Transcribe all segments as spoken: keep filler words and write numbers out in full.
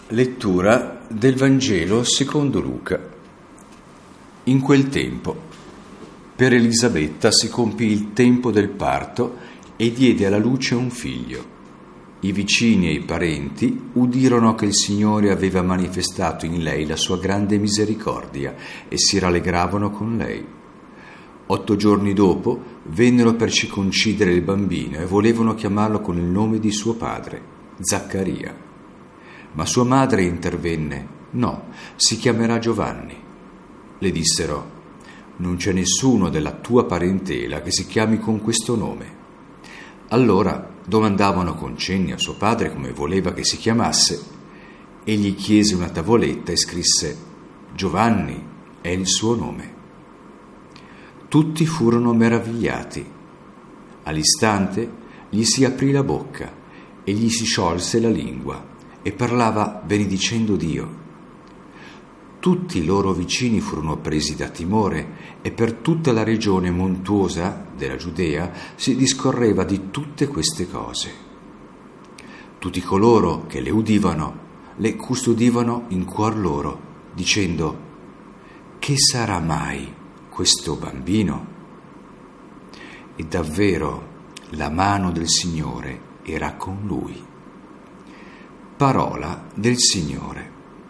Lettura del Vangelo secondo Luca. In quel tempo, per Elisabetta si compì il tempo del parto e diede alla luce un figlio. I vicini e i parenti udirono che il Signore aveva manifestato in lei la sua grande misericordia e si rallegravano con lei. Otto giorni dopo vennero per circoncidere il bambino e volevano chiamarlo con il nome di suo padre, Zaccaria. Ma sua madre intervenne: «No, si chiamerà Giovanni». Le dissero: «Non c'è nessuno della tua parentela che si chiami con questo nome». Allora domandavano con cenni a suo padre come voleva che si chiamasse. Egli chiese una tavoletta e scrisse: «Giovanni è il suo nome». Tutti furono meravigliati. All'istante gli si aprì la bocca e gli si sciolse la lingua e parlava benedicendo Dio. Tutti i loro vicini furono presi da timore e per tutta la regione montuosa della Giudea si discorreva di tutte queste cose. Tutti coloro che le udivano le custodivano in cuor loro, dicendo: «Che sarà mai questo bambino?» E davvero la mano del Signore era con lui. Parola del Signore.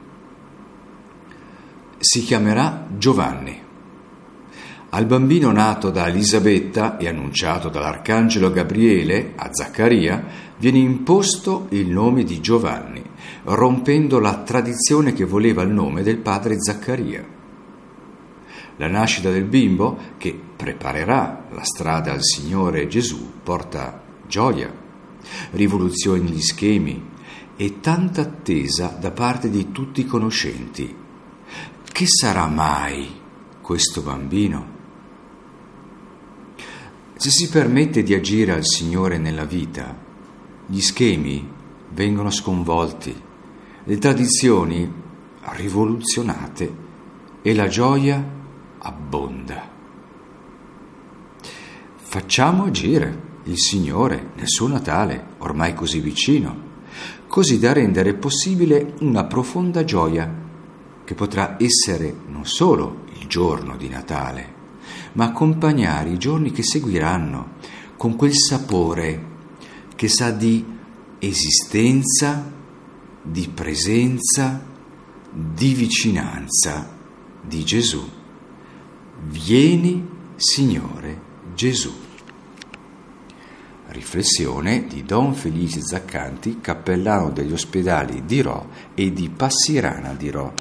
Si chiamerà Giovanni. Al bambino nato da Elisabetta e annunciato dall'arcangelo Gabriele a Zaccaria viene imposto il nome di Giovanni, rompendo la tradizione che voleva il nome del padre Zaccaria. La nascita del bimbo, che preparerà la strada al Signore Gesù, porta gioia, rivoluzione negli schemi e tanta attesa da parte di tutti i conoscenti. Che sarà mai questo bambino? Se si permette di agire al Signore nella vita, gli schemi vengono sconvolti, le tradizioni rivoluzionate e la gioia abbonda. Facciamo agire il Signore nel suo Natale, ormai così vicino, così da rendere possibile una profonda gioia che potrà essere non solo il giorno di Natale, ma accompagnare i giorni che seguiranno con quel sapore che sa di esistenza, di presenza, di vicinanza di Gesù. Vieni, Signore Gesù. Riflessione di Don Felice Zaccanti, cappellano degli ospedali di Rho e di Passirana di Rho.